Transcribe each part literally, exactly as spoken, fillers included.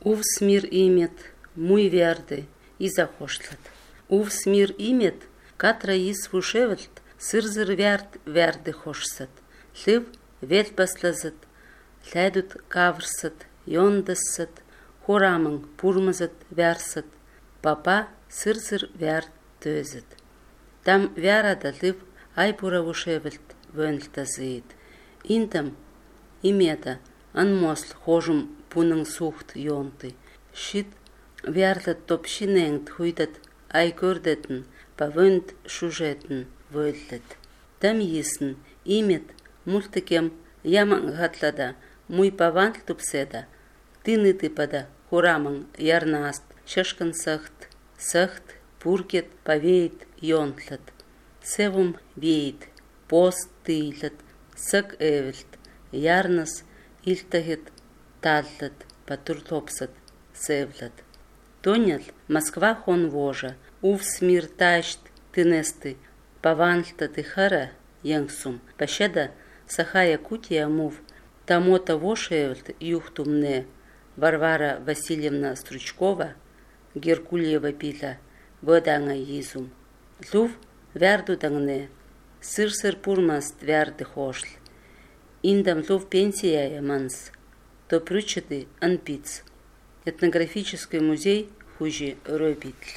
Увс мир имет, муй верды, и захошлет. Увс мир имет, катра ис вушевлт, сырзыр верд верды хошсат. Лив ветбаслазат, лядут каврсат, йондасат, хорамың пурмазат вярсат, папа сырзыр верд тözет. Там вярада лив айпура вушевлт вönлтазыит. Интам имета анмосл хожум пунын сухт йонты. Шит вярлат топшинеңт хуйдат ай көрдетін, павönт шужетін вөллет. Там йисн имет мультикем яман гатлада муй павант тупседа, тыны тыпада хурамын ярнаст, шашкан сахт, сахт, пуркет павеет йонтлат. Севум веет, пост тыйлат, сак эвелт, ярнас илтахет таллат, патурлопсат, севлат. Тонял Москва хон вожа, увс мир тащт тынесты, паванлта тыхара янгсум, пощада сахая кутия мув, тамота вошевлт юхтумне, Варвара Васильевна Стручкова, Геркулева пила, воданга изум. Лув вярду дангне, сыр-сыр пурмаст вярды хошл. Индам лув пенсия яманс, то прючеты анпиц. Этнографический музей хужи робитль.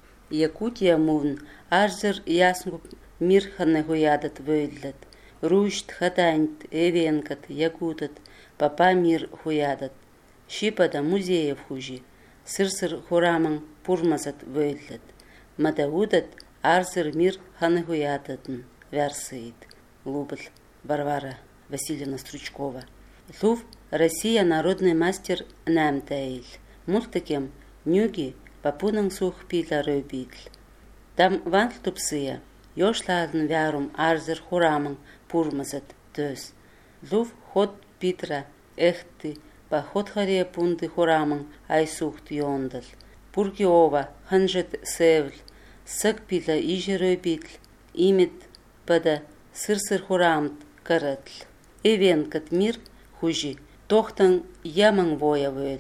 Якутия мувн, арзер яснгуп мир ханнегуядат вöйллет. Рушт хатант, эвенкат, якутат, папа мир хуядат. Шипада музеев хужи, сыр-сыр хурамың пурмазат вöйллет. Мадаудат арзер мир ханнегуядатын вярсыит. Лубль Варвара Васильевна Стручкова. Лув Россия народный мастер намтаил. Мультикем нюги папунын сух пила рöбитль. Там ванл тупсыя, ёшлаадын вярум арзер хурамың пурмазат төс. Лув ход питра эхты, па ход харе пунты хурамың айсухт йондал. Пургиова ханжет севл, сак пила иже рöбитль, имет пада сыр-сыр хурамт каратль. Эвенкат мир хужи, тохтан ямың воя вöl.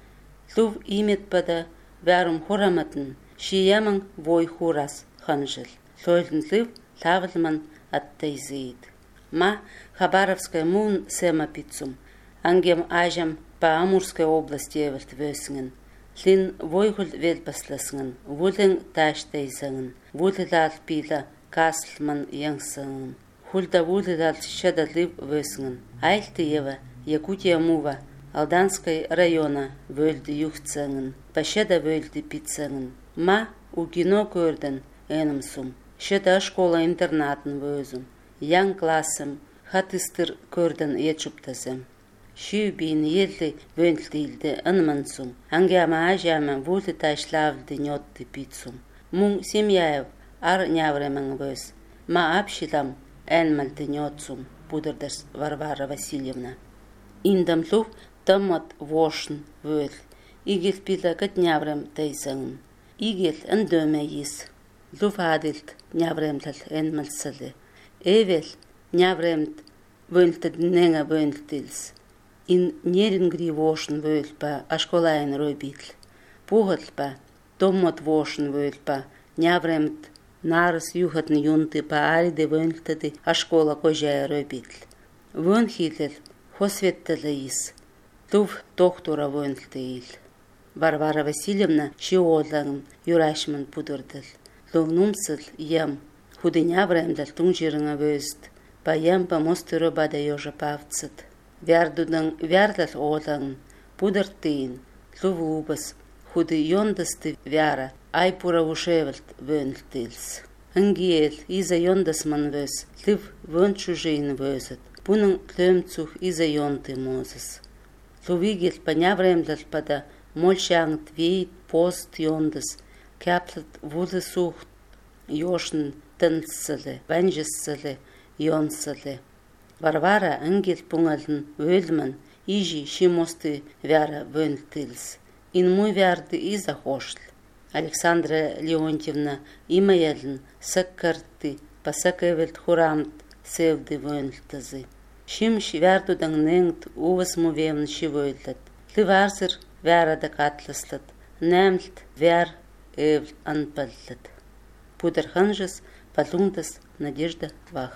Лув имет пада вярум хураматын, ши ямың вой хурас ханжыл. Лойлын лив лавлман аттайзыит. Ма Хабаровская мун сема пицум, ангем ажам по Амурской области эвелт вöсңін. Лин войгул велпасласңын, вулен таштайзаңын, вуледал пила каслман яңсыңын. Хульда вуледал шада лив вöсңін. Айлты ева Якутия мува, Алданской района вөлді юхцаңын, пащада вөлді пицаңын. Ма у кино көрдін әнім сум, шада школа-интернатын вözім. Яң классым, хатыстыр көрдін ечуптазым. Шию бейін елді вөлділді ынман сум, ангяма ажама вулды ташлавды нетты пицум. Мун Семьяев ар нявремің вöз, ма апшилам әнмалды нетсум, пудырдас Варвара Васильевна. Индам лув тамат вошн вöl, игел пила кат няврем тайзаңын. Игел ындöme йис, лув адылт нявремлал әнмалсалы. Эвел нявремт вөлтід нәңа вönlтілс. Ин нерингри вошн вöl па ашколайын рöбитл. Пугал па томат вошн вöl па нявремт нарыс юхатн юнты па ариде вönlтіді ашкола кожая рöбитл. Вönхилел хосветтілі йис. Лув доктора вönlтіл. Варвара Васильевна шиолаңын юрашмын пудырдыл. Лув нумсыл ям, худы нявремдал тунжирыңа вöст. Па ям па мостыры бада ёжа павцыт. Вярдудың вярлал олаңын пудыртыйын. Лув убас, худы йондасты вяра айпура ушевлт вönlтілс. Ангиел иза йондасман вöз, лив вönчужейн вöзет. Пунын тлöмцух иза йонты мозыс. Лувигел па нявремдал пада мольшаңт вейт пост йондас, кяплат вулы сухт ёшн тынсылы, ванжысылы, йонсылы. Варвара ангел пуңалын вөлман, ижи шимосты вяра вönlтілс. Ин муй вярды иза хошл. Александра Леонтьевна имаялын саккарты, па сакэвелт хурамт севды вönlтазы. Шим вярдудан неңт увас мувевн шивöйлат. Лив арзыр вярадак атласлат, нэмлт вяр эвл анпаллат. Пудерханжес, Палундас, Надежда Вах.